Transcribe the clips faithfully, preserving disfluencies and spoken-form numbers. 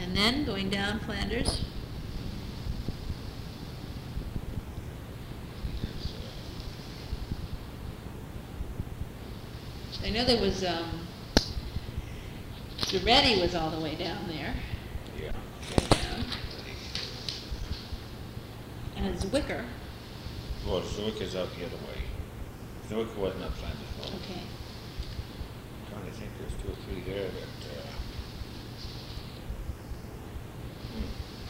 And then going down Flanders. I know there was, um, Zaretti was all the way down there. Yeah. Right down. And Zwicker. Well, Zwick out the other way. Zwick wasn't up Flanders Road. Okay. I'm trying to think there's two or three there that, uh, hmm.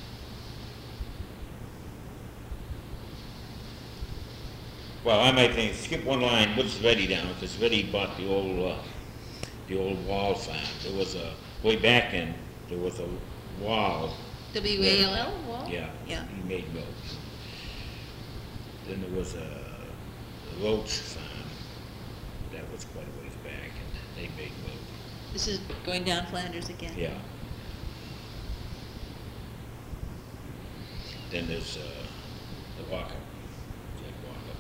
Well, I might think, skip one line, what's Reddy down, because Reddy bought the old, uh, the old wall farm. There was a, way back then, there was a wall. W A L L, Wall? Yeah. Yeah. He made milk. Then there was a, a Roach farm. That was quite a ways back, and they made milk. This is going down Flanders again. Yeah. Then there's, uh, the Walker. Jack Walker.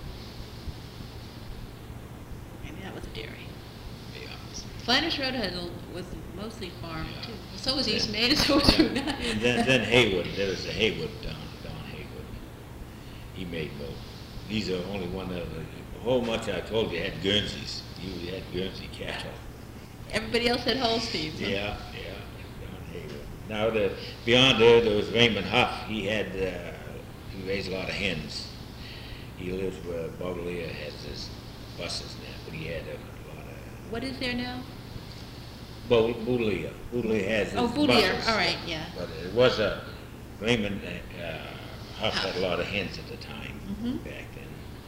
Maybe that was a dairy. Yeah. Flanders Road had a, was mostly farm Yeah. too. So was Yeah. East Main, so was Yeah. Route nine. And then, then Haywood, there was a Haywood down, down Haywood. He made milk. These are only one of the, a whole bunch I told you had Guernseys. You had Guernsey cattle. Everybody else had Holsteins. Huh? Yeah, yeah, down Haywood. Now, the, beyond there, there was Raymond Huff. He had, uh, he raised a lot of hens. He lives where Baudelaire has his buses now, but he had a, a lot of... What is there now? Bo- Baudelaire. Baudelaire has his Oh, Boudier, buses. all right, yeah. But it was a, Raymond uh, Huff had a lot of hens at the time, Mhm. back then.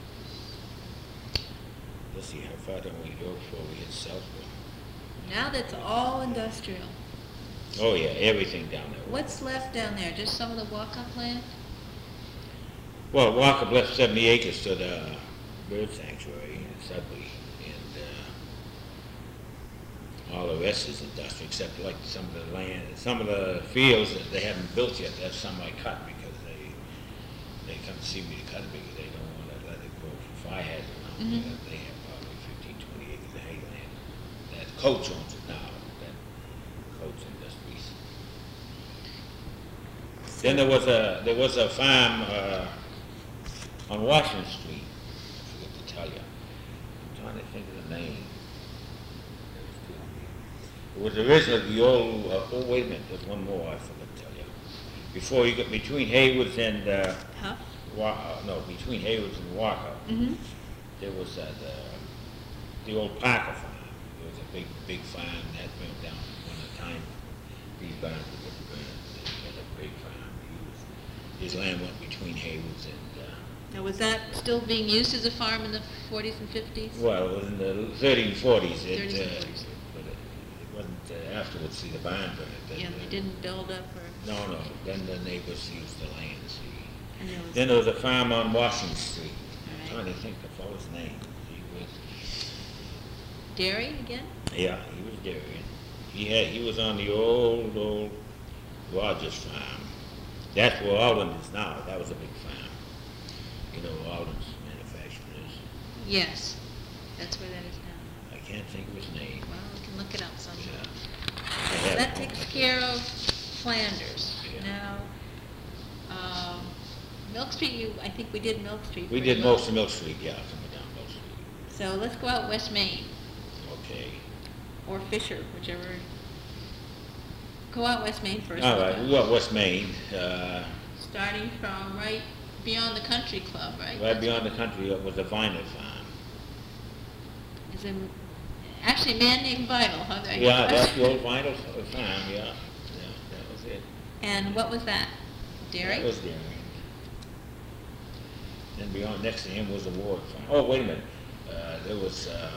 Let's see, how far don't we go before we hit Southwood? Now that's all industrial. Oh, yeah, everything down there. What's left down there? Just some of the walk-up land? Well, Walker left seventy acres to the bird sanctuary in Sudbury, and uh, all the rest is industrial, except like some of the land, some of the fields that they haven't built yet. That's some I cut because they they come to see me to cut it because they don't want to let it go for fire hazard. Mhm. They have probably fifteen, twenty acres of hay land. That Coach owns it now. That Coach Industries. Then there was a there was a farm uh, on Washington Street. I forget to tell you. I'm trying to think of the name. It was originally the old. Uh, oh wait a minute, there's one more I forgot to tell you. Before you got between Haywoods and uh, Huh? Wa- uh, no, between Haywoods and Walker, Mm-hmm. there was uh, the the old Parker farm. It was a big big farm that went down one time. These barns were burned. He had a big farm. He was, his land went between Haywoods and. Uh, Now, was that still being used as a farm in the forties and fifties? Well, it was in the thirties and forties. It, thirties and uh, forties. But it, it wasn't uh, afterwards, see, the barn burned. Then, Yeah, uh, they didn't build up or... No, no. Then the neighbors used the land, see. And there was... Then there was a farm on Washington Street. I'm All trying right. to think the fellow's name. He was, Dairy again? yeah, he was dairying. He had, he was on the old, old Rogers farm. That's where Alden is now. That was a big farm. You know, Alden's manufacturing is. Yes, that's where that is now. I can't think of his name. Well, we can look it up sometime. Yeah. I have That it. takes care of Flanders. Yeah. Now, um, Milk Street, you, I think we did Milk Street. We pretty did well. most of Milk Street, yeah, coming down Milk Street. So let's go out West Main, Okay. or Fisher, whichever. Go out West Main first. All we'll right, go. we got West Main, uh, Starting from right beyond the country club, right? right beyond the country was a vinyl farm. Is a, actually, man named Vital, huh? There you Yeah, go. that's the old vinyl farm, yeah. Yeah, that was it. And what was that? Dairy? That was dairy. Then beyond, next to him was the Ward farm. Oh, wait a minute. Uh, there was, uh,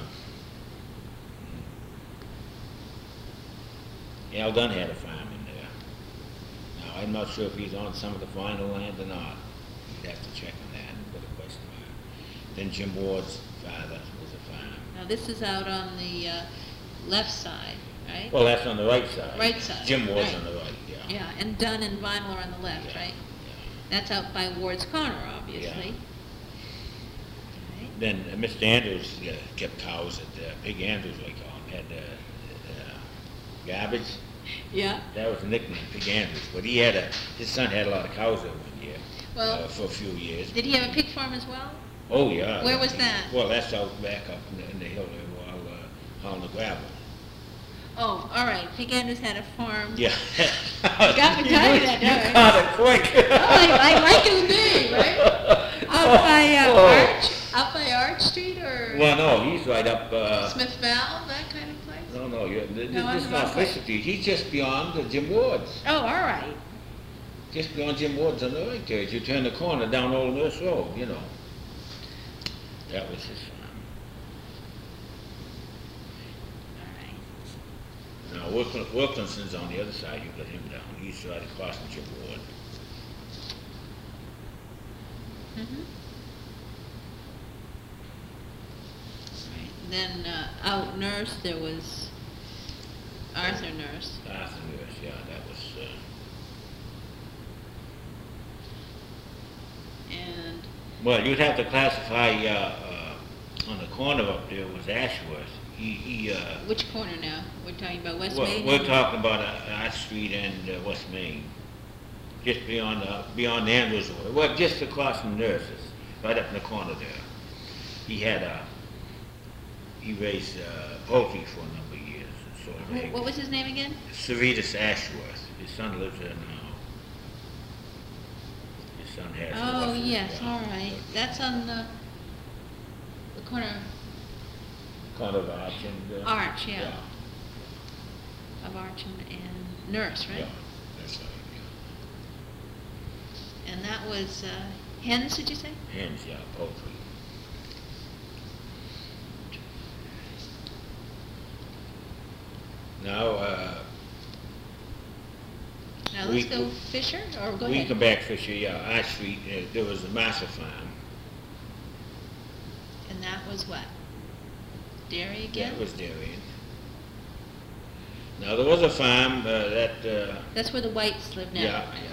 Al Dunn had a farm in there. Now, I'm not sure if he's on some of the vinyl land or not. You'd have to check on that and put a question mark. Then Jim Ward's father was a farm. Now, this is out on the uh, left side, right? Well, that's on the right side. Right side, Jim Ward's right. on the right, yeah. Yeah, and Dunn and Vinyl are on the left, Yeah, right? yeah. That's out by Ward's Corner, obviously. Right. Then uh, Mister Andrews uh, kept cows at uh, Big Andrews, we call him, had uh, uh, garbage. Yeah. That was the nickname, Pig Andrews. But he had a, his son had a lot of cows there one year, Well, uh, for a few years. did he have a pig farm as well? Oh, yeah. Where yeah, was he- that? Well, that's out back up in the, in the hill there while, uh, hauling the gravel. Oh, all right. Pig Andrews had a farm. Yeah. got me telling you that, You don't you? caught it quick. Oh, I, I like his name, right? Out by uh, Oh. Arch, out by Arch Street or Well, no, he's right up, uh, Smith Valve, that kind of place. no, no, you're, this No, I'm this is not not quite- Fisher Street. He's just beyond the Jim Ward's. Oh, all right. Just beyond Jim Ward's on the right there. As you turn the corner down Old Nurse Road, you know. That was his farm. All right. Now, Wilkin, Wilkinson's on the other side. You got him down. He's right across from Jim Ward. Mm-hmm. Right. Then uh, out Nurse there was Arthur Nurse. Arthur Nurse, yeah, that was, uh, And well, you'd have to classify, uh, uh, on the corner up there was Ashworth. He, he, uh, which corner now? We're talking about West well, Main? we're talking about uh, Arch Street and uh, West Main. Just beyond, uh, beyond Andrews Road. Well, just across from Nurses, right up in the corner there. He had a, he raised, uh, poultry for a number of years. and sort of Wh- eggs. What was his name again? Servetus Ashworth. His son lives there now. His son has. Oh, horses, yes, yeah. all right. That's on the, the corner Corner of Arch and. of uh, Arch, yeah. Of Arch and, and Nurse, right? Yeah, that's right, And that was uh, hens, did you say? yeah. Hens, yeah, poultry. Now, uh, Now We- let's go Fisher, or go we ahead. come back Fisher, yeah, Arch Street, uh, there was a Massa farm. And that was what? Dairy again? That was Darien. Now, there was a farm, uh, that, uh, That's where the Whites live now. yeah, yeah.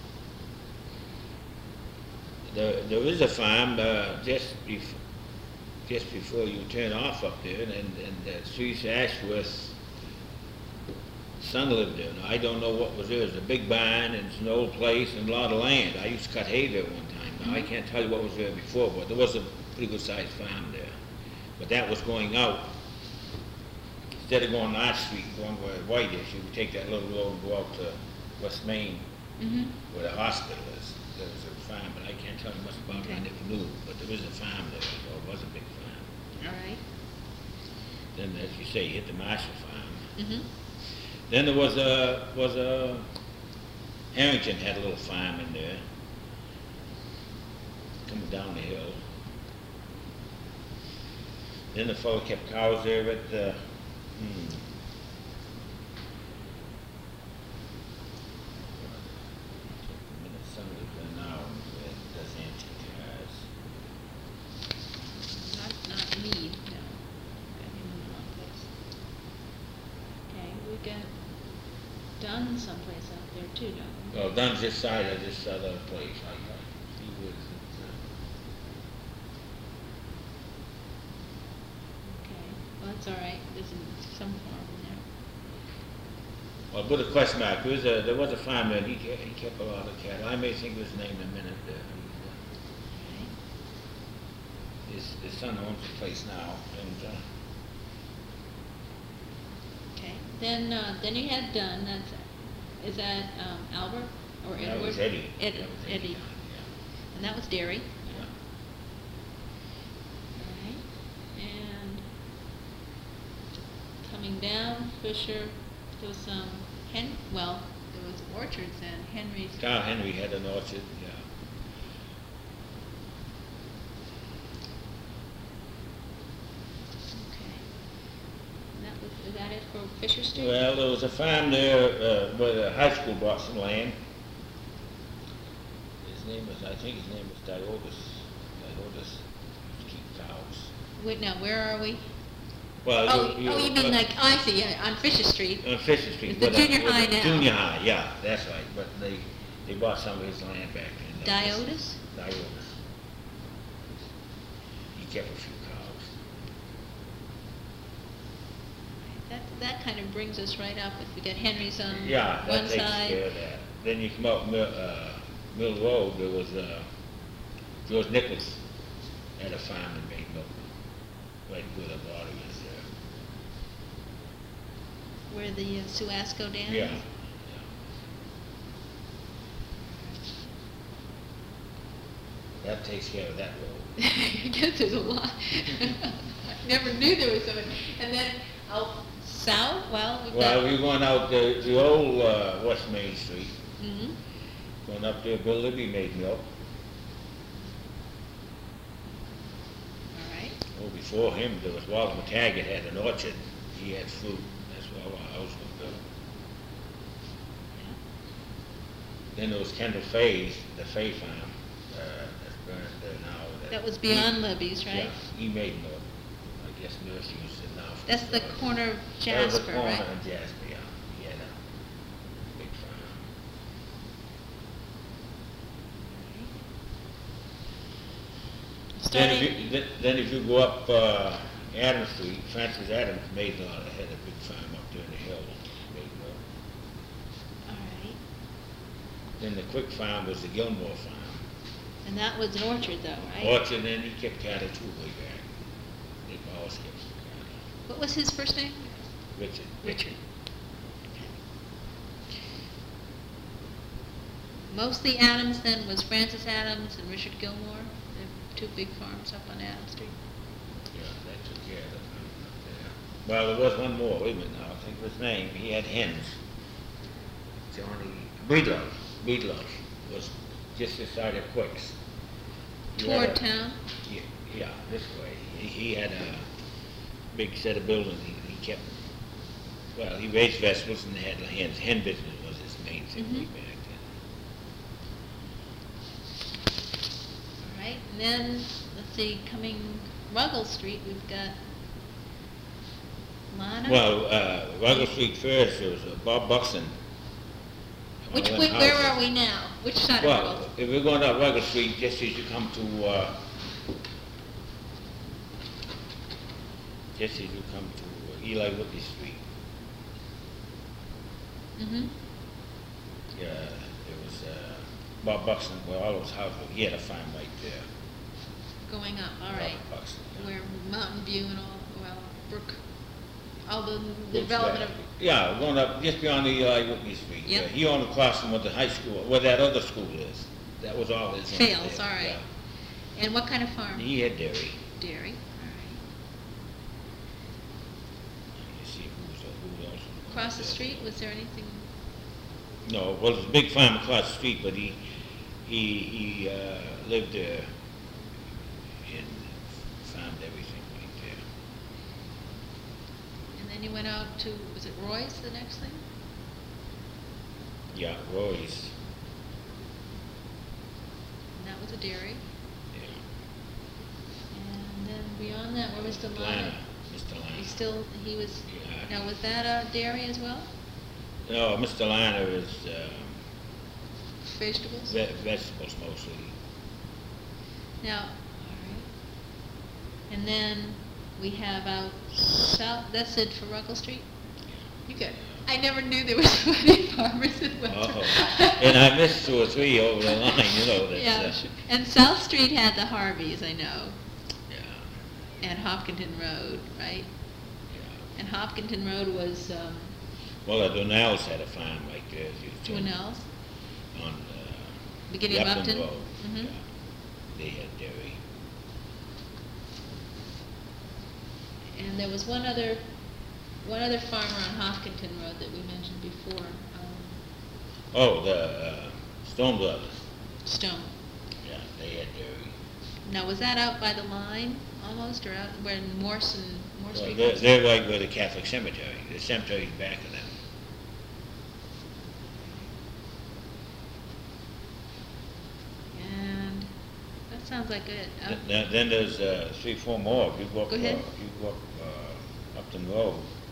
There, there is a farm, uh, just bef- just before you turn off up there, and, and uh, Teresa Ashworth's son lived there. Now, I don't know what was there. It was a big barn, and it's an old place, and a lot of land. I used to cut hay there one time. Now, I can't tell you what was there before, but there was a pretty good-sized farm there. But that was going out. Instead of going Arch Street, going where White is, you would take that little road and go out to West Main, Mm-hmm. where the hospital is. There was a farm, but I can't tell you much about it, I Okay. never knew, but there was a farm there, so it was a big farm. All right. Then, as you say, you hit the Marshall farm. Mm-hmm. Then there was a, was a, Harrington had a little farm in there, coming down the hill. Then the fellow kept cows there at, uh, hmm. Son lives there now, and does antique cars. Not, not me, no. I didn't know that place. Okay, we got Dunn someplace out there too, don't we? Well, Dunn's this side of this other place, I got, he was at, uh, Okay, well, that's all right. There's a- some farm in there. well, put a question mark, there was a, there was a farmer, and he kept, he kept a lot of cattle, I may think of his name in a minute, uh, Okay. his, his son owns the place now, and, uh, Okay, then, uh, then you had Dunn, that's, is that, um, Albert or Edward? that was Eddie. Ed- That was Eddie, Yeah, and that was Dairy. yeah. All right, and coming down, Fisher, there was some Hen, well, there was orchards and Henry's. Carl Henry had an orchard, yeah. Okay. And that was, is that it for Fisher Street? Well, there was a farm there, uh, where the high school bought some land. His name was, I think his name was Diotis, Diotis, used to keep cows. Wait, now, where are we? Well, Oh, you- oh, you mean uh, like, I see, yeah, on Fisher Street. On Fisher Street. It's the where the- junior where high the now. Junior high, yeah, that's right, but they, they bought some of his land back in. uh, Diotis? Diotis. He kept a few cows. That, that kind of brings us right up. If we get Henry's on Yeah, one that takes side. care of that. Then you come up Mill, uh, Mill Road, there was, uh, George Nichols had a farm and made milk, right where the water is there. Where the uh, Suasco Dam Yeah. is? That takes care of that road. I guess there's a lot. I never knew there was so much. And then out south, well, we've Well, got. we're going out the, the old, uh, West Main Street, Mhm. going up there, Bill Libby made milk. All right. Oh, before him, there was Walter McTaggart had an orchard, he had fruit, that's where our house was built. Yeah. Then there was Kendall Fay's, the Fay farm, uh, that's burned there now. That was beyond Libby's, right? Yeah, he made milk, I guess nurse used it now. for That's the storage. corner of That was the Jasper, corner right? of Jasper, yeah, he had a big farm. Then if Starting, you, then- then if you go up, uh, Adams Street, Francis Adams made a lot, had a big farm up there in the hill, made milk. all right. Then the Quick Farm was the Gilmore Farm. And that was an orchard though, right? Orchard, and he kept cattle too way back. They always kept cattle. What was his first name? Richard. Richard. Mostly Adams then was Francis Adams and Richard Gilmore, the two big farms up on Adams Street. Yeah, they took care of the farm up there. Well, there was one more, wait a minute now, I think of his name, he had hens. Johnny, Breedlove, Breedlove was just this side of Quicks. He had Toward a- town? Yeah, yeah, this way. He, he had a big set of buildings. He, he kept, well, he raised vegetables and had hens. Hen business was his main thing way Mhm. back All right, and then, let's see, coming Ruggles Street, we've got Lana? then. Well, uh, Ruggles Street first, there was uh, Bob Buxton. Which, One where, of them where houses. are we now? Which side of Well, Ruggles? if we're going up Ruggles Street, just as you come to, uh, just as you come to Eli Whitney Street, Mm-hmm, yeah, there was, uh, Bob Buxton, where all those houses, he had a farm right there. going up, all right. Bob Buxton, yeah. Where Mountain View and all, well, Brook, all the the Looks development back. of, Yeah, going up just beyond the Eli Whitney Street. Yep. Uh, He owned across from where the high school, where that other school is. That was all his. land Fails, there, all right. yeah. and what kind of farm? He had dairy. Dairy, all You see who's, who else. was right. Across the there. street, was there anything? No, well, there's a big farm across the street, but he, he, he, uh, lived there and farmed everything right there. And then you went out to, was it Roy's, the next thing? Yeah, Roy's, And that was a dairy. yeah. And then beyond that, where was the Lana, line? Mister He Lana. still, he was, Yeah. now was that a dairy as well? No, Mister Lana is, um, Vegetables? ve- vegetables mostly. Now, all right. And then we have out south, that's it for Ruggles Street? You good. I never knew there was so many farmers in West Oh, and I missed two or three over the line, you know, that's, Yeah, uh, sure. And South Street had the Harveys, I know, yeah, and Hopkinton Road, right? yeah. And Hopkinton Road was, um, Well, the Donnells had a farm right there, as you told me, Dwinell's, on, uh, beginning of the Upton? Road. Mhm. Yeah. They had dairy. And there was one other, one other farmer on Hopkinton Road that we mentioned before, um, Oh, the, uh, Stone Brothers, Stone. yeah, they had dairy. Now, was that out by the line, almost, or out where Morse and, Morse Well, Street? they're, goes? they're right where the Catholic cemetery, the cemetery's back of them. And that sounds like it. Uh, Th- Then, then there's, uh, three, four more, if you go up, Go uh, ahead. if you go up, uh, Upton Road.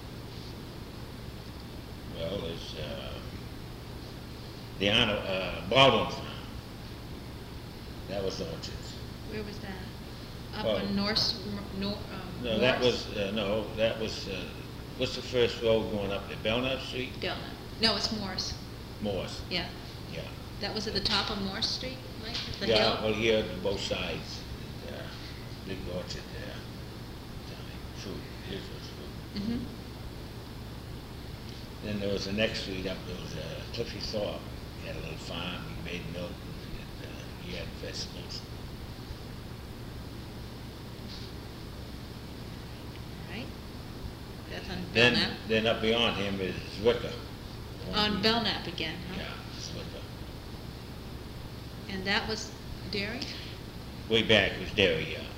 Well, there's, uh, the Arnold, uh, Baldwin Farm. That was orchards. Where was that? Up Well, on Norse, Nor, um, No, that Morse? was, uh, no, that was, uh, what's the first road going up there? Belknap Street? Belknap. No, it's Morse. Morse, Yeah. yeah. That was at the top of Morse Street, Mike? The Yeah, hill? well, here on both sides, uh, big orchard there. Fruit, here's what's fruit. Mm-hmm. Then there was the next street up, there was uh, Cliffy Thorpe. He had a little farm, he made milk, and uh, he had vegetables. Right. That's on Then, Belknap. then up beyond him is Zwicker. On Belknap again, huh? Yeah, Zwicker. And that was dairy? Way back was dairy, yeah.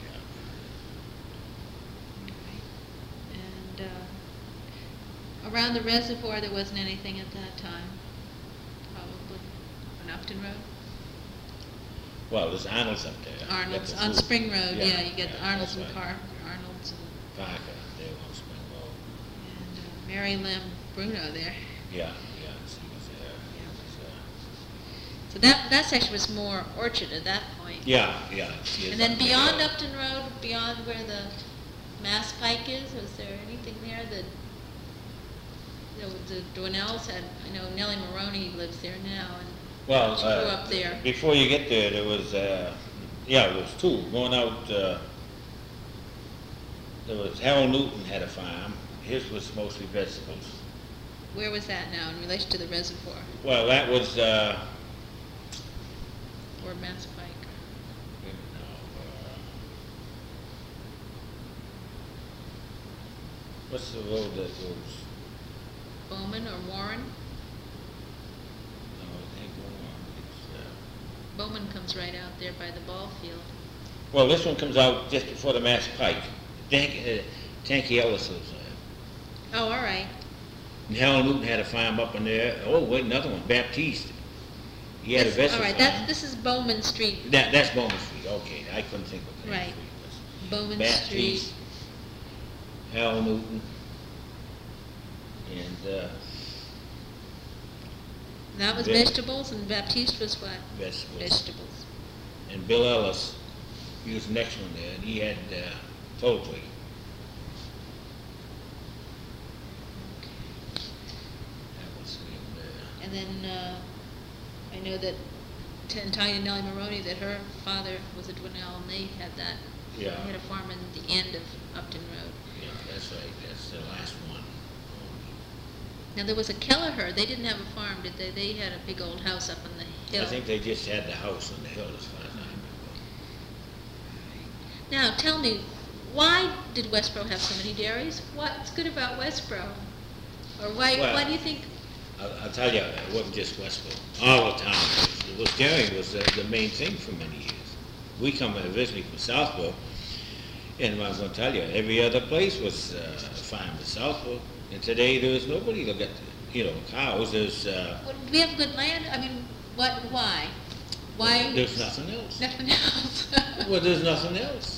And uh, around the reservoir, there wasn't anything at that time, probably, on Upton Road? Well, there's Arnold's up there. Arnold's, Got the on food. Spring Road, yeah, you get yeah, the Arnold's that's and right. Park, Arnold's and, Parker, there on Spring Road. and uh, Mary Lim Bruno there. Yeah, yeah, she was there. Yeah. She was, uh, So that, that section was more orchard at that point. Yeah, yeah. she is And then up there. beyond Upton Road, beyond where the Mass Pike is, was there anything there that, you know, the Dwinells had, I know Nellie Maroney lives there now, and Well, she grew uh, up there. before you get there, there was, uh, yeah, there was two. Going out, uh, there was Harold Newton had a farm. His was mostly vegetables. Where was that now in relation to the reservoir Well, that was, uh, or Mass Pike? wait a minute now, uh, what's the road that goes, Bowman or Warren? no, it ain't going on. It's, uh, Bowman comes right out there by the ball field. well, this one comes out just before the Mass Pike. Tank, uh, Tanky Ellis lives there. Oh, all right. And Harold Newton had a farm up in there. Oh, wait, another one, Baptiste. He had a This- vegetable All right, farm. that's, this is Bowman Street, That, that's Bowman Street, okay, I couldn't think of the name. Right. Bowman Baptiste, Street. Hal Newton, and, uh, That was Bill- vegetables, and Baptiste was what? vegetables. Vegetables. And Bill Ellis, he was the next one there, and he had, uh, poultry. That was him there. And then, uh, I know that T- Tanya Nellie Maroney, that her father was a Dwinell, and they had that. Yeah. They had a farm in the end of Upton Road. Yeah, that's right, that's the last one. Now, there was a Kelleher, they didn't have a farm, did they? They had a big old house up on the hill. I think they just had the house on the hill as far as I remember. Now, tell me, why did Westboro have so many dairies? What's good about Westboro? Or why, Well, why do you think, I'll, I'll tell you, it wasn't just Westboro. All the time, it was dairy was the, the main thing for many years. We come originally from Southboro, and I'm going to tell you, every other place was uh, farmed in Southboro. And today there's nobody to get, you know, cows. There's uh, what, do we have good land? I mean, what, why? Why? there's nothing else. Nothing else. Well, there's nothing else.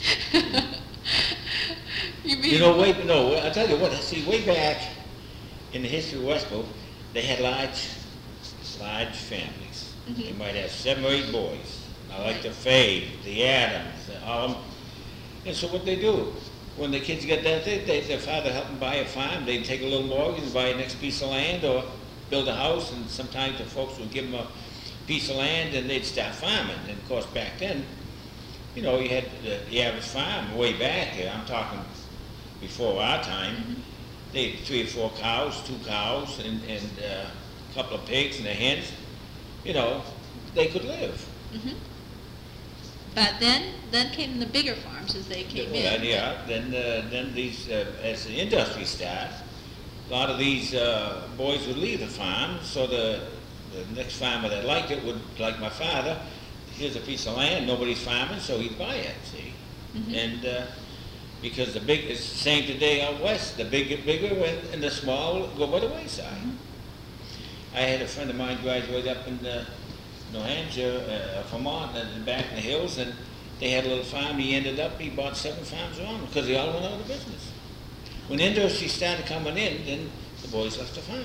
You mean? You know, wait, no, I tell you what. See, way back in the history of Westboro, they had large, large families. Mhm. They might have seven or eight boys. I like the Fay, the Adams, the, um, and so what they do, when the kids get that, they, they, their father helped them buy a farm. They'd take a little mortgage and buy a next piece of land or build a house, and sometimes the folks would give them a piece of land and they'd start farming. And of course, back then, you know, you had the, the average farm way back here. I'm talking before our time. Mhm. They had three or four cows, two cows, and, and uh, a couple of pigs and a hens. You know, they could live. Mhm. But then, then came the bigger farms as they came Well, in. yeah, then, uh, then these, uh, as the industry started, a lot of these uh, boys would leave the farm, so the, the next farmer that liked it would, like my father, here's a piece of land, nobody's farming, so he'd buy it, see? Mhm. And uh, because the big, it's the same today out west, the big get bigger and, and the small go by the wayside. Mhm. I had a friend of mine graduate up in uh, New Hampshire, uh, Vermont, and back in the hills, and they had a little farm. He ended up, he bought seven farms around them because they all went out of business. When industry started coming in, then the boys left the farms. Okay.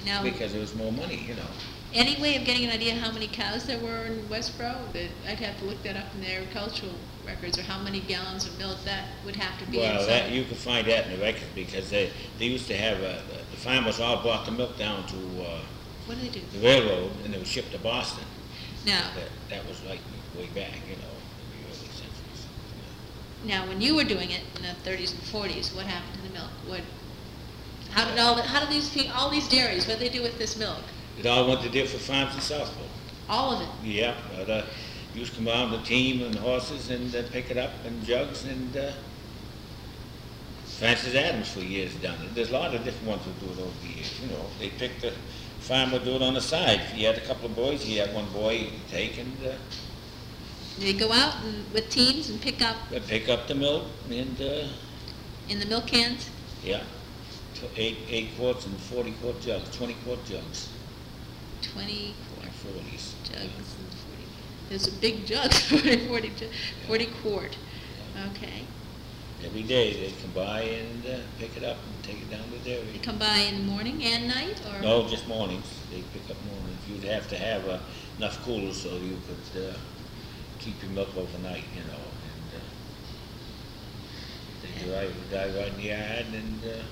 Now, because there was more money, you know. any way of getting an idea how many cows there were in Westboro? That I'd have to look that up in the agricultural records, or how many gallons of milk that would have to be Well, inside. that, you can find that in the records, because they, they used to have, uh, the the farmers all brought the milk down to, uh, What do they do? the railroad, and it was shipped to Boston. Now, That, that was like way back, you know, in the early centuries. now, when you were doing it in the thirties and forties, what happened to the milk? What, how did all, the- how did these, pe- all these dairies, what did they do with this milk? It all went to different farms in Southborough. All of it? Yeah, uh, the, used to come out with the team and horses and uh, pick it up in jugs, and uh, Francis Adams for years done it. There's a lot of different ones who do it over the years, you know. They pick the, farmer do it on the side. If he had a couple of boys, he had one boy he'd take and uh, They go out and, with teams and pick up uh, pick up the milk and, uh, in the milk cans? yeah, tw- eight, eight quarts and forty quart jugs, twenty quart jugs, Twenty like forties. jugs and forty, there's a big jug, forty, forty, ju- forty quart, okay. Every day they'd come by and uh, pick it up and take it down to the They dairy. come by in the morning and night, or? No, just mornings. They pick up mornings. You'd have to have uh, enough coolers so you could uh, keep your milk overnight, you know. And uh, they drive, drive right in the yard, and uh,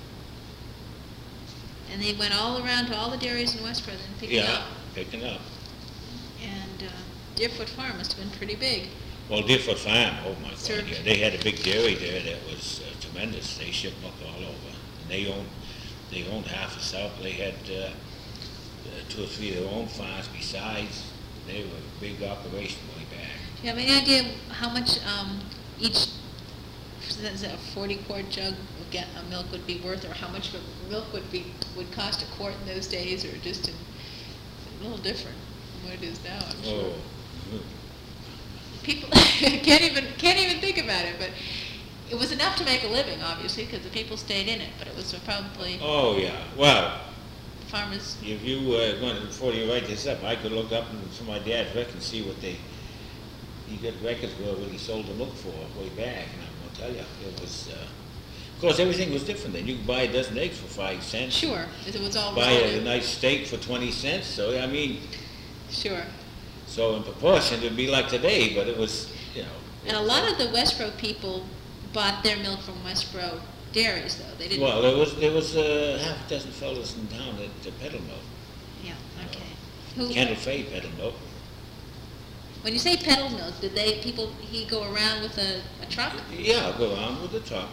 And they went all around to all the dairies in Westboro and picking yeah, up? picking up. And uh, Deerfoot Farm must have been pretty big. Well, Deerfoot Farm, oh my Sure. God, yeah, they had a big dairy there that was uh, tremendous. They shipped milk all over. And they owned, they owned half the South. They had uh, uh, two or three of their own farms besides. They were a big operation way back. Do you have any idea how much um, each, is that a forty quart jug of ga- of milk would be worth, or how much of milk would be, would cost a quart in those days, or just in, a little different from what it is now, I'm sure. Oh, mm. People can't even, can't even think about it, but it was enough to make a living, obviously, because the people stayed in it, but it was probably Oh, yeah. Well, farmers, if you uh, going before you write this up, I could look up and some of my dad's records, see what they, he got records where what he sold the milk for way back, and I'm gonna tell you, it was, uh, of course, everything was different then. You could buy a dozen eggs for five cents. sure, it was all Buy a, relative. nice steak for twenty cents, so, I mean, Sure. so in proportion, it'd be like today, but it was, you know. And a lot of the Westboro people bought their milk from Westboro dairies, though. They didn't. Well, there was, there was uh, half a dozen fellows in town that uh, peddled milk. Yeah, okay. Who, Kendall Fay peddled milk. when you say peddled milk, did they, people, he go around with a, a truck? Yeah, I'll go on with the truck.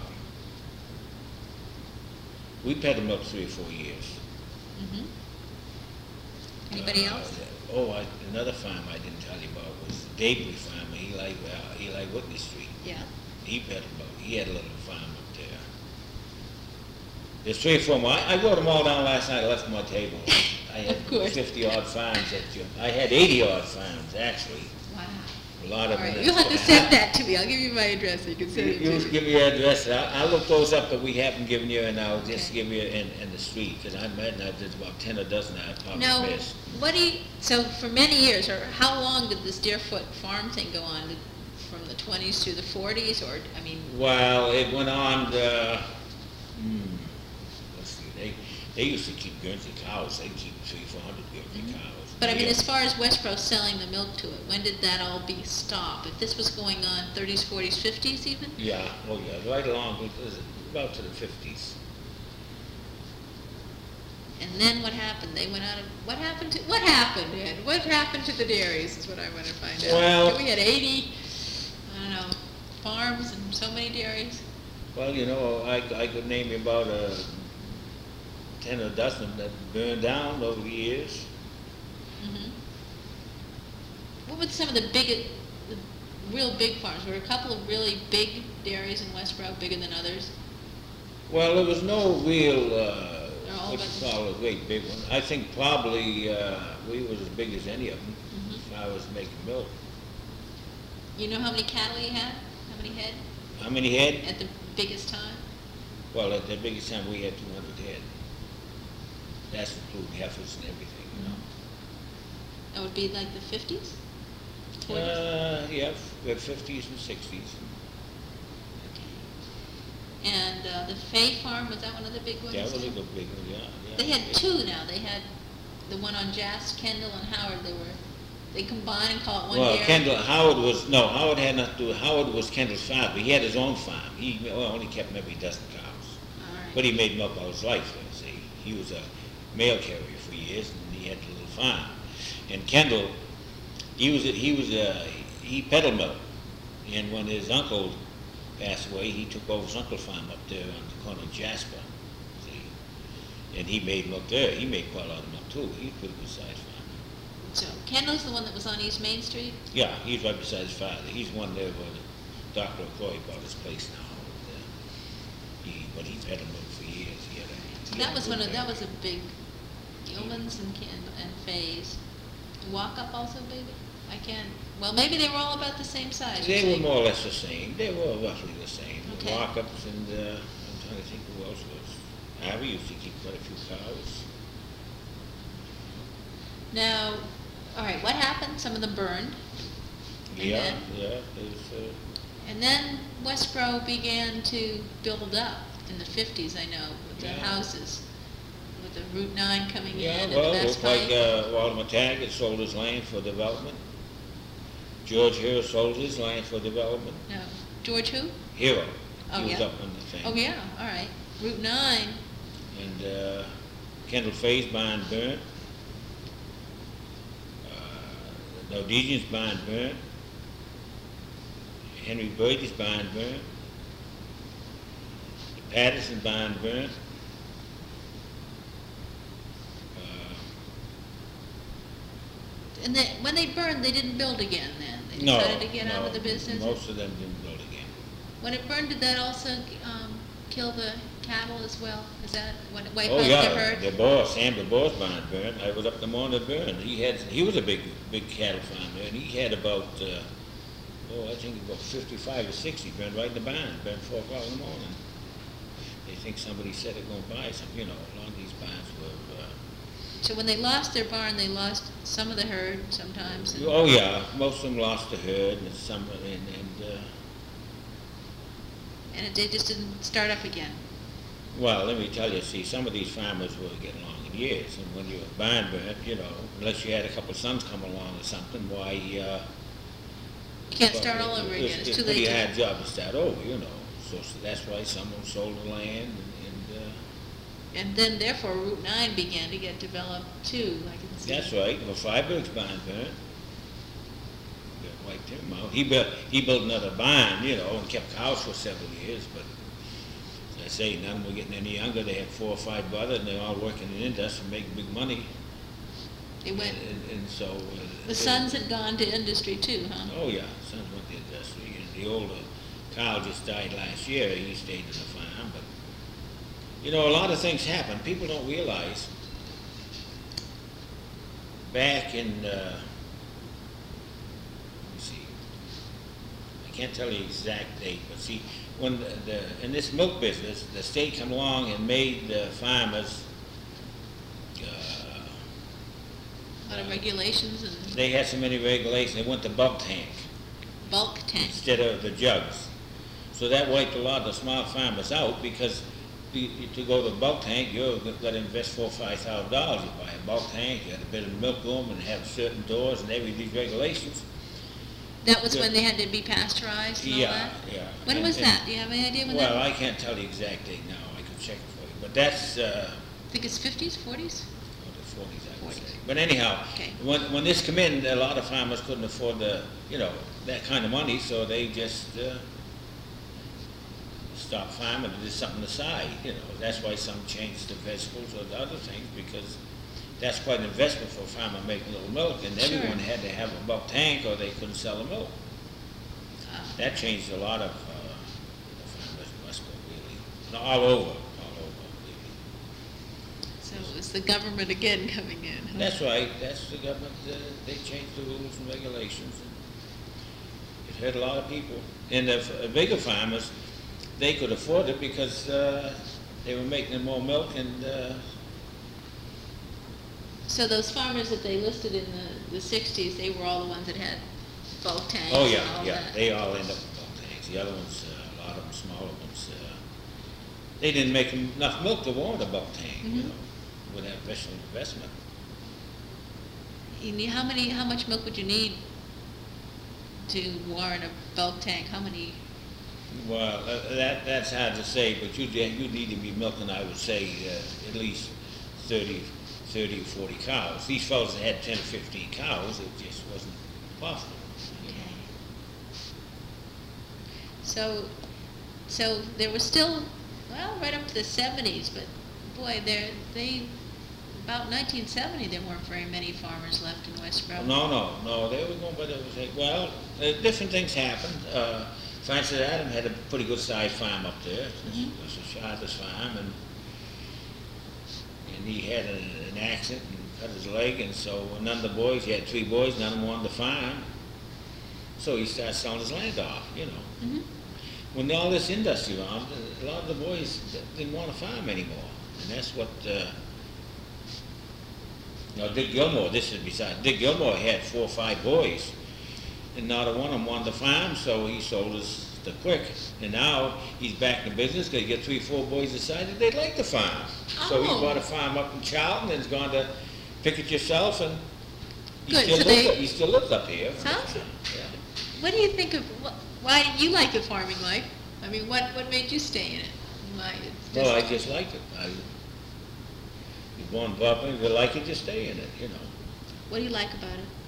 We peddled milk three or four years. Mm-hmm. Anybody Uh, else? Oh, I, another farm I didn't tell you about was Dabley Farm, Eli, uh, Eli Whitney Street. Yeah. He peddled milk. He had a little farm up there. There's three or four more. I, I wrote them all down last night. I left them on my table. I had Of course. fifty odd farms at you. I had eighty odd farms actually. Wow. A lot All of them. right, that- you'll have to send that to me. I'll give you my address so you can You, send it you to me. give me your address. I'll, I'll look those up that we haven't given you, and I'll just Okay. give you in, in the street, because I imagine I did about ten or dozen I probably Now, missed. what do you, so for many years, or how long did this Deerfoot Farm thing go on? Did- From the twenties to the forties, or, I mean, Well, it went on, uh, hmm, let's see, they, they used to keep Guernsey cows. They'd keep three, four hundred Guernsey cows. but I mean, Yeah. as far as Westboro selling the milk to it, when did that all be stopped? If this was going on thirties, forties, fifties even? Yeah, oh yeah, right along, it was about to the fifties. And then what happened? They went out of, what happened to, what happened, Ed? What happened to the dairies is what I want to find out. Well- We had eighty, I don't know, farms and so many dairies. Well, you know, I, I could name you about uh ten or dozen that burned down over the years. Mhm. What were some of the biggest, the real big farms? Were a couple of really big dairies in Westboro bigger than others? Well, there was no real, uh, They're all what about you the- call a great big one. I think probably, uh, we was as big as any of them, Mhm. as far as making milk. You know how many cattle you had? How many head How many head? at the biggest time? Well, at the biggest time, we had two hundred head. That's including heifers and everything, you know. That would be like the fifties? Uh, yeah, f- the fifties and sixties. and uh, the Fay Farm, was that one of the big ones? That was a good big one, yeah, yeah. They had two now. They had the one on Jas, Kendall, and Howard. They were, they combined and called it one Well, dairy. Kendall, Howard was, no, Howard had nothing to do, Howard was Kendall's father, but he had his own farm. He, well, only kept maybe a dozen cows. All right. But he made milk all his life, you see. He was a mail carrier for years, and he had a little farm. And Kendall, he was, a, he was a, he peddled milk. And when his uncle passed away, he took over his uncle's farm up there on the corner of Jasper, see. And he made milk there. He made quite a lot of milk too. He's a pretty good sized farm. So Kendall's the one that was on East Main Street? Yeah, he's right beside his father. He's one there where the Doctor O'Croy bought his place now. And, uh, he, but he peddled milk for years. He had a, So he that had was a one good of, that family. was a big, Yeomans and Kendall and Fays. Walk Up also big? I can't, well, maybe they were all about the same size. you They were think? more or less the same. They were roughly the same. Okay. Walk-ups and, uh, I'm trying to think who else was. Harry used to keep quite a few cows. Now, all right, what happened? Some of them burned. And Yeah, then- yeah, there's, uh, And then Westboro began to build up in the fifties, I know, with the Yeah. houses, with the Route nine coming yeah, in and well, the it Best looked like, Buy. uh, Walter McTaggart sold his land for development. George Hero sold his land for development. No, George who? Hero, Oh, he was yeah. up on the thing. Oh, yeah, all right. Route nine, And, uh, Kendall Faye's buying burnt. Uh, the Norwegians buying burnt. Henry Burgess buying burnt. Patterson buying burnt. Uh, and they, when they burned, they didn't build again then? They no, decided to get out no, of the business? most of them didn't build again. When it burned, did that also um, kill the cattle as well? Is that when it wiped Oh, out the yeah, herd? the boss, Sam the boss buying burnt. I was up the morning of burnt. He had, he was a big, big cattle farmer, and he had about, uh, oh, I think about fifty-five or sixty burned right in the barn, burned four o'clock in the morning. They think somebody said they're gonna buy some, you know, a lot of these barns were, uh, So when they lost their barn, they lost some of the herd sometimes? and- oh, yeah, most of them lost the herd, and some, and, and, uh, And it, they just didn't start up again? well, let me tell you, see, some of these farmers were getting along in years, and when you were barn burnt, you know, unless you had a couple of sons come along or something, why, uh, You can't start all over again, it's too late It's a pretty to... hard job to start over, you know, so so that's why some of them sold the land, and, and, uh, And then therefore Route nine began to get developed too, I can see. that's right, well, Freiberg's barn burnt. Got wiped him out. He built, he built another barn, you know, and kept cows for several years, but as I say, none were getting any younger. They had four or five brothers, and they all working in industry, making big money. They went, And, and so. uh, the sons had gone to industry too, huh? Oh, yeah, sons went to industry, and the older Kyle just died last year. He stayed in the farm, but, you know, a lot of things happen. People don't realize, back in, uh, let me see, I can't tell you the exact date, but see, when the, the, in this milk business, the state come along and made the farmers, uh, A lot of regulations and they had so many regulations, they went to bulk tank bulk tanks. instead of the jugs. So that wiped a lot of the small farmers out, because the, to go to a bulk tank, you're got to invest four or five thousand dollars. You buy a bulk tank, you got to build a milk room and have certain doors and every these regulations. That was Yeah. when they had to be pasteurized and all Yeah, that? yeah. When And- was and- that? Do you have any idea when that? Well, I can't tell the exact date now. I could check it for you, but that's uh, I think it's fifties, forties? oh, the forties, I would forties. say. But anyhow, Okay. when when this come in, a lot of farmers couldn't afford the, you know, that kind of money, so they just uh, stopped farming and did something aside. You know, that's why some changed to vegetables or the other things, because that's quite an investment for a farmer making a little milk, and Sure. everyone had to have a bulk tank or they couldn't sell the milk. Uh, That changed a lot of uh, the farmers in Westport, really, No, all over, all over, really. So it was the government again coming in, huh? That's right, that's the government, uh, they changed the rules and regulations, and it hurt a lot of people. And the f- bigger farmers, they could afford it because uh, they were making more milk, and uh, So those farmers that they listed in the, the sixties, they were all the ones that had bulk tanks oh and yeah, all yeah, that? they all end up with bulk tanks. The other ones, uh, a lot of them, smaller ones, uh, they didn't make enough milk to warrant a bulk tank, you Mhm. know, with that additional investment. You need, how many, how much milk would you need to warrant a bulk tank? How many? Well, uh, that, that's hard to say, but you, you need to be milking, I would say, uh, at least thirty, thirty, forty cows. These fellows that had ten or fifteen cows, it just wasn't possible. You know? So, so there was still, well, right up to the seventies, but boy, there, they, about nineteen seventy, there weren't very many farmers left in West Brown. No, no, no, there was nobody that was, like- well, uh, different things happened. Uh, Francis Adam had a pretty good sized farm up there. Mhm. It was a Charters farm, and and he had an, an accident and cut his leg, and so none of the boys, he had three boys, none of them wanted to farm. So he started selling his land off, you know. Mhm. When all this industry around, a lot of the boys didn't want to farm anymore, and that's what. Uh, Now, Dick Gilmore, this is beside, Dick Gilmore had four or five boys, and not a one of them wanted to farm, so he sold us the quick. And now he's back in business because he got three, four boys decided they'd like to farm. So he Oh. bought a farm up in Charlton and has gone to pick it yourself, and he Good, still so lives, they- up- he still lives up here. Sounds, Yeah. what do you think of, wh- why did you like the farming life? I mean, what, what made you stay in it? Why, it's Well, I just- just liked it. I, you're born Buffalo, if you like it, just stay in it, you know. What do you like about it?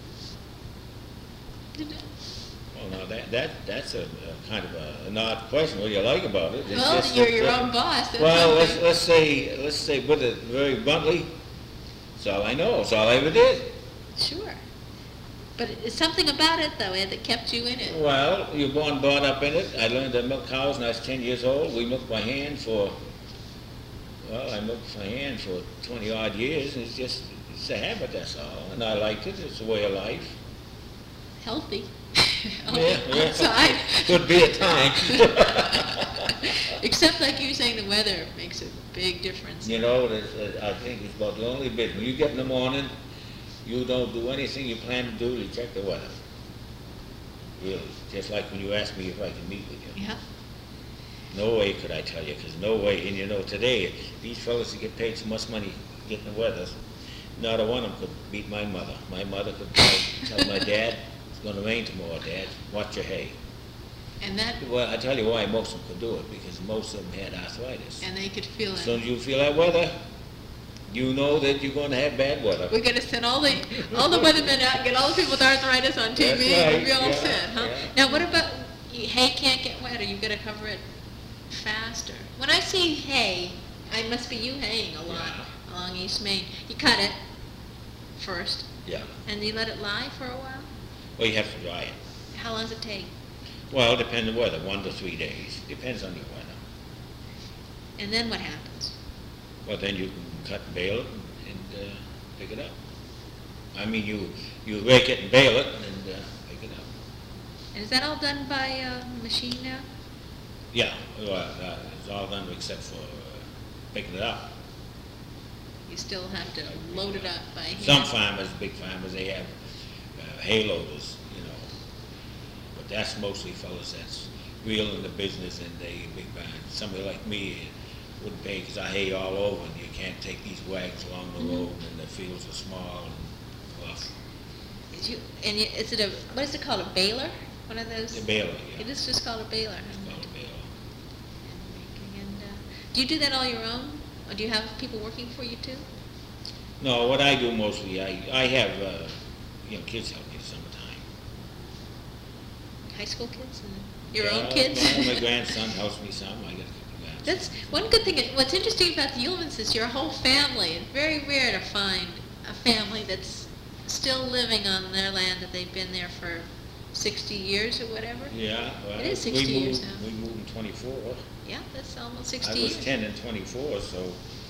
Well, now that, that, that's a, a kind of a, an odd question. What do you like about it? It's Well, just you're that, your uh, own boss. That's Well, let's, something. let's say, let's say, put it very bluntly, it's all I know, it's all I ever did. Sure. But it's something about it, though, Ed, that kept you in it. Well, you're born, brought up in it. I learned to milk cows when I was ten years old. We milked by hand for, well, I milked by hand for twenty odd years, and it's just, it's a habit, that's all. And I liked it, it's a way of life. Healthy. Yeah, yeah. Outside. Could be a time. Except, like you were saying, the weather makes a big difference. You know, there's, uh, I think it's about the only bit. When you get in the morning, you don't do anything you plan to do, you check the weather. Really. Just like when you asked me if I could meet with you. Yeah. No way could I tell you, because no way. And you know, today, these fellas that get paid so much money getting the weather, not a one of them could beat my mother. My mother could tell, tell my dad, it's going to rain tomorrow, Dad. Watch your hay. And that, Well, I tell you why most of them could do it, because most of them had arthritis. and they could feel As soon it. as you feel that weather, you know that you're going to have bad weather. We're gonna send all the, all the weathermen out, and get all the people with arthritis on T V, That's and right, we'll be all yeah, set, huh? yeah. Now, what about, y- hay can't get wet, or you've gotta cover it faster? When I see hay, I must be you haying a lot Yeah. along East Main. You cut it first, Yeah. and you let it lie for a while? Well, you have to dry it. How long does it take? Well, depends on the weather, one to three days. Depends on your weather. And then what happens? Well, then you can cut and bale it and uh, pick it up. I mean, you, you rake it and bale it and uh, pick it up. And is that all done by uh, machine now? Yeah, well, uh, it's all done except for uh, picking it up. You still have to load it up by hand? Some farmers, big farmers, they have uh, hay loaders, you know. But that's mostly fellas that's real in the business and they big barns. Somebody like me wouldn't pay because I hay all over and you can't take these wags along the Mhm. road and the fields are small and rough. Is you, and you, is it a, what is it called, a baler? One of those? The baler, yeah. It is just called a baler. It's called a baler. And, uh, do you do that all your own? Or do you have people working for you too? No, what I do mostly, I, I have, uh, you know, kids help me summertime. High school kids and your Yeah, own kids? well, my grandson helps me some, I got a couple grandsons. That's one good thing. What's interesting about the Ullmans is your whole family. It's very rare to find a family that's still living on their land that they've been there for sixty years or whatever. Yeah, well, It is we sixty years moved- now. We moved in twenty-four. Yeah, that's almost I sixty was years. ten and twenty-four, so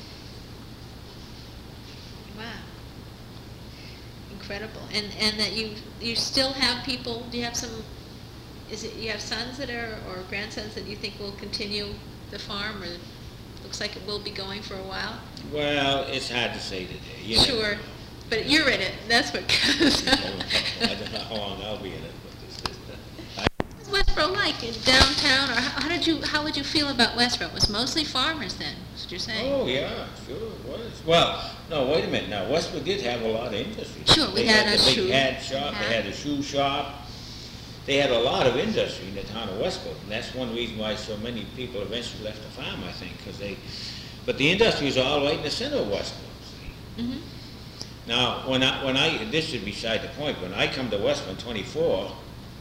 Wow. Incredible. And and that you you still have people, do you have some, is it, you have sons that are, or grandsons that you think will continue the farm, or looks like it will be going for a while? well, it's hard to say today. You never Sure. know. But you're in it, that's what counts. I don't know how long I'll be in it, but this is, West Westboro like in downtown, or how, how did you, how would you feel about Westboro? It was mostly farmers then, is what you're saying? Oh, yeah, sure it was. Well, no, wait a minute now, Westboro did have a lot of industry. Sure, we They had had a the big shoe- hat shop, they hat. had a shoe shop. They had a lot of industry in the town of Westboro, and that's one reason why so many people eventually left the farm, I think, because they, but the industry was all right in the center of Westboro, see. Mm-hmm. Now, when I, when I, this is beside the point, when I come to Westboro in twenty-four,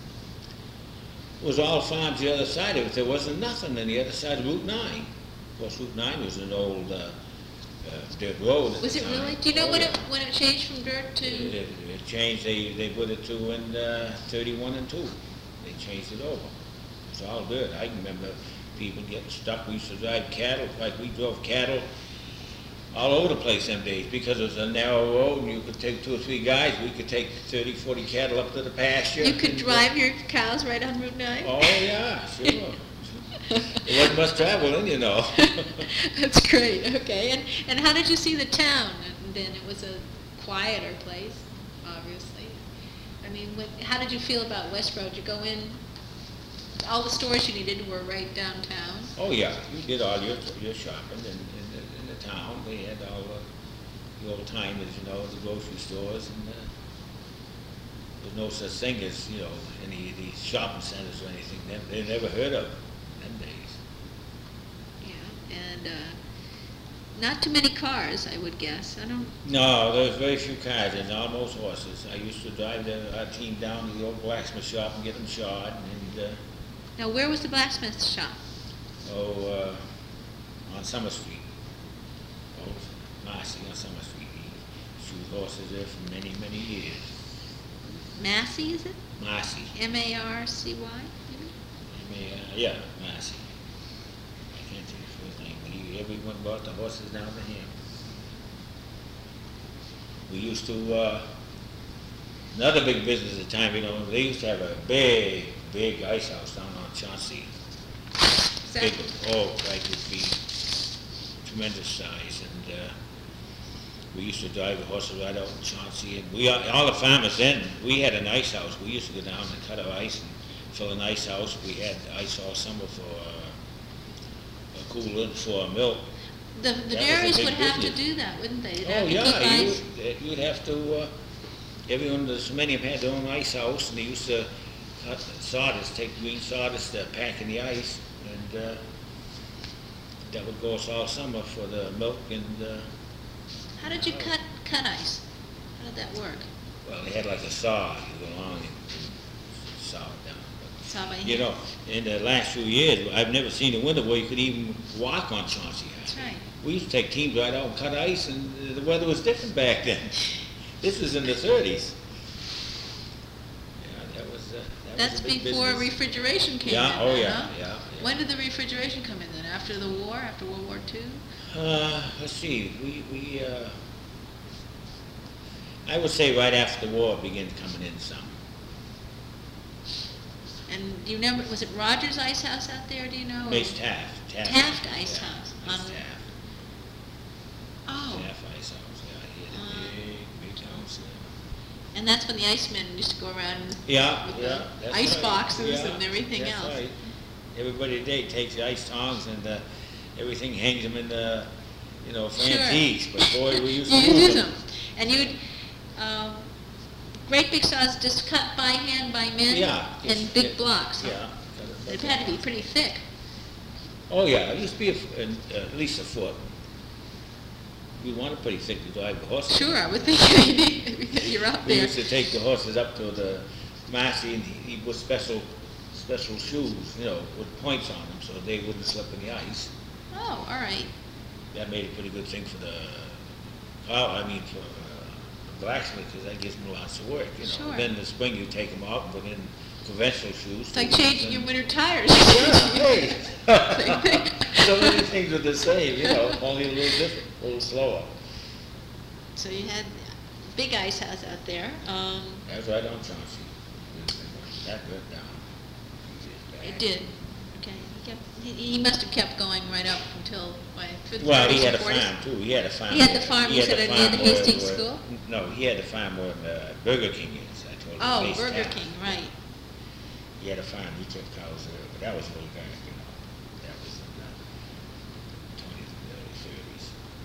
it was all farms the other side of it. There wasn't nothing on the other side of Route nine. Of course, Route nine was an old, uh, uh, dirt road at Was the it time. really? Do you know Oh, when yeah. it, when it changed from dirt It, to? it it changed, they, they put it to in, uh, thirty-one and two. They changed it over. It was all dirt. I can remember people getting stuck. We used to drive cattle, like we drove cattle all over the place them days, because it was a narrow road and you could take two or three guys. We could take thirty, forty cattle up to the pasture. You could and, uh, drive your cows right on Route nine? Oh, yeah, sure. It wasn't much traveling, you know. That's great, okay. And, and how did you see the town? And then it was a quieter place, obviously. I mean, what, how did you feel about Westboro? Did you go in, all the stores you needed were right downtown? Oh, yeah, you did all your, your shopping in, in, the, in the town. They had all the, the old timers, you know, the grocery stores, and uh, there's no such thing as, you know, any of these shopping centers or anything. They, they never heard of in them days. Yeah, and uh, not too many cars, I would guess. I don't. No, there was very few cars and almost horses. I used to drive the, our team down to the old blacksmith shop and get them shod, and, uh, Now, where was the blacksmith shop? oh, uh, on Summer Street. Oh, Marcy on Summer Street. He shoed horses there for many, many years. Massey, is it? Marcy. M A R C Y, maybe? I mean, uh, yeah, Marcy. I can't think of his name, but he, everyone brought the horses down to him. We used to, uh, another big business at the time, you know, they used to have a big, big ice house down on Chauncey. Is that- Big, oh, like it'd be tremendous size, and, uh, we used to drive the horses right out in Chauncey, and we, all all the farmers then, we had an ice house. We used to go down and cut our ice and fill an ice house. We had ice all summer for, uh, a cooler for milk. The, the That was a dairies big would have to business. do that, wouldn't they? They'd Oh, have to yeah, keep you, ice. would- you'd have to, uh, everyone, there's many of them had their own ice house, and they used to cut sawdust, take green sawdust, uh, pack in the ice, and, uh, that would go us all summer for the milk and, uh, How did you cut, cut ice? How did that work? well, they had like a saw, you go along and saw it down. Saw by hand? You know, in the last few years, I've never seen a winter where you could even walk on Chauncey. That's right. We used to take teams right out and cut ice, and the weather was different back then. This was in the thirties. Yeah, that was, uh, that That's was a big before business. refrigeration came in, Yeah, oh, then, yeah, huh? yeah, yeah. When did the refrigeration come in then? After the war, after World War Two? Uh, let's see, we, we, uh, I would say right after the war it began coming in some. And do you remember, was it Rogers Ice House out there, do you know? or- It's Taft. Taft, Taft Ice yeah, House it's on- Taft. Oh, Taft Ice House, yeah, he had Uh, a big, big house there. and that's when the icemen used to go around Yeah, with yeah. the that's ice right. boxes Yeah, and everything that's else. right. Everybody today takes the ice tongs and uh, everything hangs them in the, you know, for Sure. antiques, but boy, we used to You use use them. them. And you'd, um, great big saws just cut by hand by men? Yeah. In just- big it- blocks? huh? Yeah. It had to be pretty thick. Oh, yeah, it used to be a f- an- at least a foot. You want it pretty thick to drive the horses. Sure, I would think you need, you're out We there. used to take the horses up to the Marcy, and he, he put special, special shoes, you know, with points on them, so they wouldn't slip in the ice. Oh, all right. That made a pretty good thing for the, oh, I mean, for uh, the blacksmith, because that gives them lots of work, you know. Sure. Then in the spring, you take them out and put in conventional shoes. It's like changing your winter tires. Yeah, hey. Same thing. So many things are the same, you know, only a little different, a little slower. So you had a big ice house out there. Um, That's right on Chauncey. That went down. it did. Okay. He, kept, he, he must have kept going right up until, what, through the Well, he thirties had a and forties? farm too. He had a farm. He had the where- farm, he you had said, the near the farm where- Hastings where- School? No, he had the farm where uh, Burger King is. I told you. Oh, Base Burger Town. King, right. he had a farm, he kept cows there, but that was way back, you know. That was in the twenties and early thirties.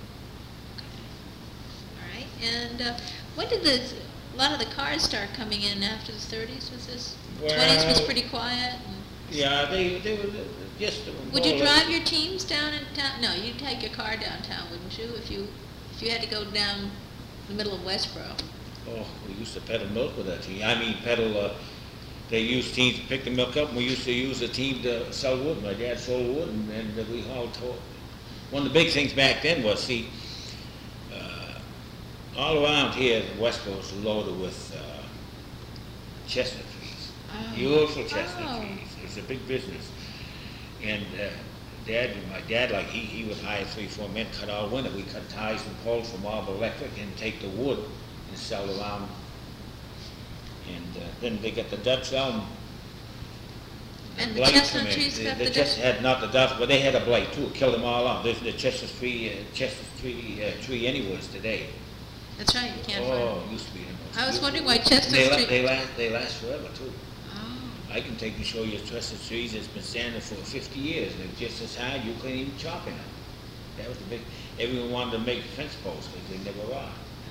All right, and uh, when did the, a lot of the cars start coming in after the thirties? Was this, twenties was Well, pretty quiet? And Yeah, they, they were just. would you more or less- drive your teams down in town? No, you'd take your car downtown, wouldn't you? If you, if you had to go down the middle of Westboro. Oh, we used to peddle milk with that team. I mean, peddle, uh, they used teams to pick the milk up, and we used to use a team to sell wood. My dad sold wood, and, and we hauled to One of the big things back then was, see, uh, all around here, Westboro was loaded with uh, chestnut trees. Oh. Beautiful chestnut Oh. trees. It was a big business. And uh, dad, my dad, like, he, he would hire three, four men, cut all winter. We cut ties and poles from Marlboro Electric and take the wood and sell around. And uh, then they got the Dutch elm. And the blight chestnut come in. trees got They the just Dutch- had not the Dutch, but they had a blight too, killed them all off. There's the chestnut tree, uh, chestnut tree, uh, tree anyways today. That's right, you can't find Oh, it. it used to be the most I was beautiful. wondering why And chestnut they la- tree- They last, they last forever too. Oh. I can take and show you chestnut trees that's been standing for fifty years, and they're just as high, you couldn't even chop in them. That was the big, everyone wanted to make fence posts, because they never are.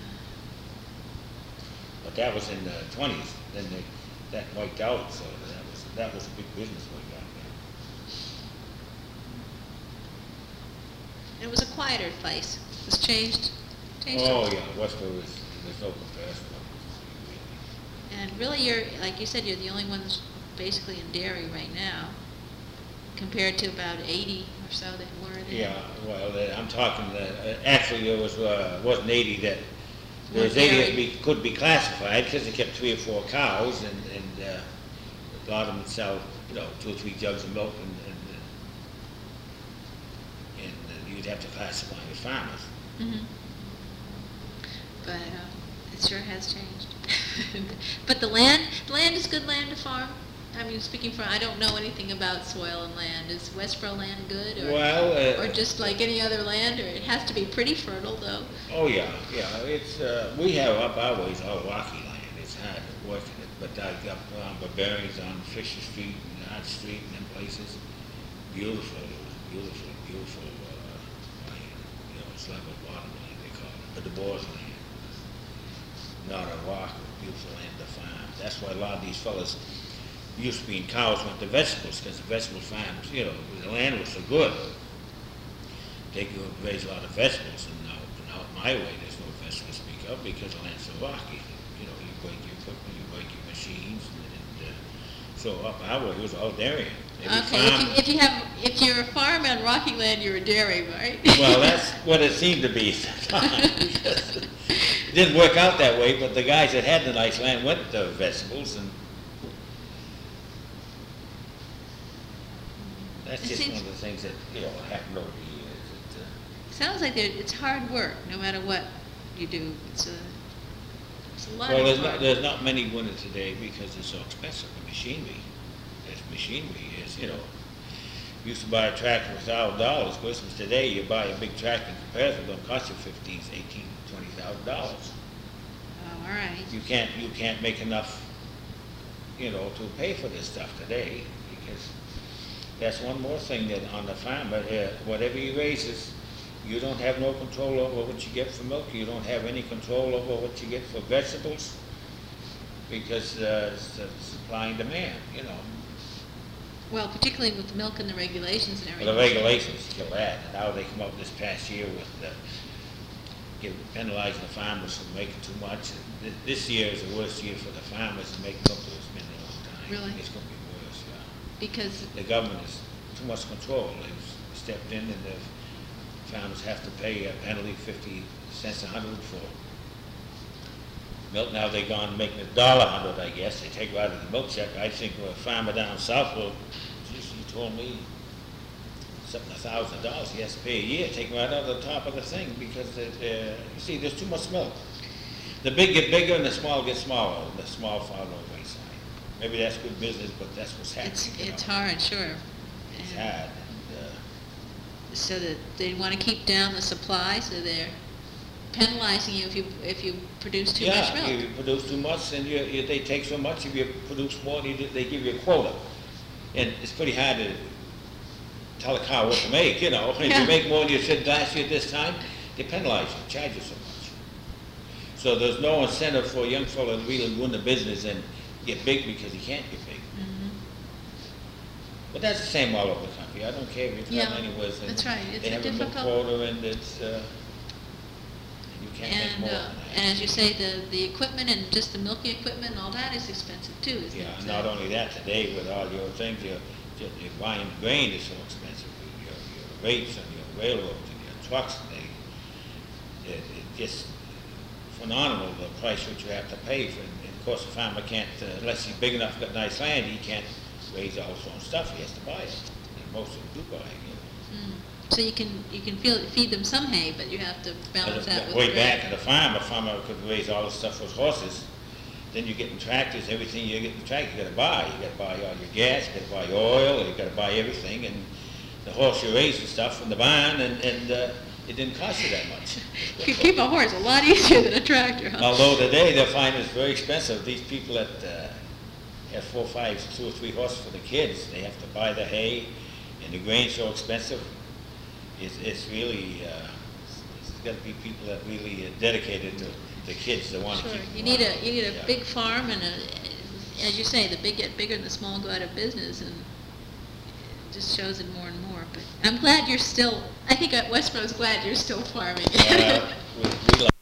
But that was in the twenties, then they, that wiped out, so that was, that was a big business way back It was a quieter place. It was changed, changed. then. Oh, yeah, Westboro is, there's no comparison. And really, you're, like you said, you're the only ones basically in dairy right now, compared to about eighty or so that were there. Yeah, well, uh, I'm talking, uh, actually, there was, uh, wasn't eighty that, there was Weren't eighty that dairy. be, could be classified, because they kept three or four cows, and, and, uh, a lot of them would sell, you know, two or three jugs of milk, and, and, uh, and uh, you'd have to classify as farmers. Mhm. But uh, it sure has changed. But the land, the land is good land to farm? I mean, speaking from, I don't know anything about soil and land. Is Westboro land good, or, Well, uh, or just like any other land, or it has to be pretty fertile, though? Oh, yeah, yeah, it's, uh, we have up our ways all rocky land, it's hard to work in it, but like up on Barbarians on Fisher Street and Hart Street and them places, beautiful, beautiful, beautiful, uh, land, you know, it's level bottomland, they call it, but the Boers land, not a rock, beautiful land to farm. That's why a lot of these fellas used to be in cows went to vegetables, because the vegetable farms, you know, the land was so good, they could raise a lot of vegetables, and now, now my way, there's no vegetables to speak of, because the land's so rocky. You know, you break your equipment, you break your machines, and, and uh, so up our way, it was all dairy. Every Okay, if farm- you, if you have, if you're a farm on rocky land, you're a dairy, right? Well, that's what it seemed to be at the time. because It didn't work out that way, but the guys that had the nice land went to vegetables, and that's It just seems- one of the things that, you know, happened over the years. It, uh, Sounds like there- it's hard work, no matter what you do. It's a, it's a lot Well, of there's hard not, there's not many winners today because it's so expensive, the machinery. As machinery is, you know, you used to buy a tractor for a thousand dollars, Christmas today, you buy a big tractor in comparison, it's gonna cost you fifteen, eighteen, twenty thousand dollars. Oh, all right. You can't, you can't make enough, you know, to pay for this stuff today, because that's one more thing that on the farm, but uh, whatever he raises, you don't have no control over what you get for milk, you don't have any control over what you get for vegetables, because uh, it's the supply and demand, you know. Well, particularly with the milk and the regulations and Well, everything. the regulations kill that, and now they come up this past year with, uh, give, penalizing the farmers for making too much. And th- This year is the worst year for the farmers to make milk that's been in a long time. Really? It's gonna be worse, yeah. Because, The government has too much control, they've stepped in, and the farmers have to pay a penalty, fifty cents a hundred for milk. Now they've gone making a dollar a hundred, I guess, they take right out of the milk check. I think a farmer down south will, geez, you told me something, a thousand dollars he has to pay a year, take right out of the top of the thing, because, the, the, you see, there's too much milk. The big get bigger and the small get smaller, and the small fall on the wayside. Maybe that's good business, but that's what's happening. it's, you it's know. hard, sure. It's And hard, and, uh, so that they want to keep down the supply, so they're penalizing you if you, if you produce too much Yeah, milk. if you produce too much, and you, you, they take so much, if you produce more, they, they give you a quota. And it's pretty hard to tell a cow what to make, you know. If Yeah. you make more than you said last year at this time, they penalize you, charge you so much. So there's no incentive for a young fellow to really win the business and get big because he can't get big. Mhm. But that's the same all over the country. I don't care if you Yeah, travel anywhere. and that's right. It's They a have a milk difficult- quota, and it's, uh, you can't make And, more uh, than that. and as you say, the, the equipment and just the milking equipment and all that is expensive too, isn't it? Yeah, and not only that, today with all your things, you're, you're you're buying grain is so expensive. Your, your rates and your railroads and your trucks, they, it, it just phenomenal, the price which you have to pay for. And of course, the farmer can't, uh, unless he's big enough, got nice land, he can't raise all his own stuff, he has to buy it. And most of them do buy it, you know. Mm. So you can, you can feel, feed them some hay, but you have to balance But that with way grain. back in the farm, a farmer could raise all the stuff with horses. Then you're getting tractors, everything you get in the tractor, you gotta buy. You gotta buy all your gas, you gotta buy your oil, you gotta buy everything, and the horse you raise and stuff from the barn, and, and, uh, it didn't cost you that much. You can keep a horse a lot easier than a tractor, huh? Although today they'll find it's very expensive. These people that, uh, have four, five, two or three horses for the kids, they have to buy the hay, and the grain's so expensive. It's, it's really, uh, it's gotta be people that really are dedicated to the kids that wanna Sure, keep. you them need a, around. you need a Yeah. big farm and a, as you say, the big get bigger and the small go out of business, and it just shows it more and more, but I'm glad you're still, I think uh, Westboro's glad you're still farming. Uh, we, we like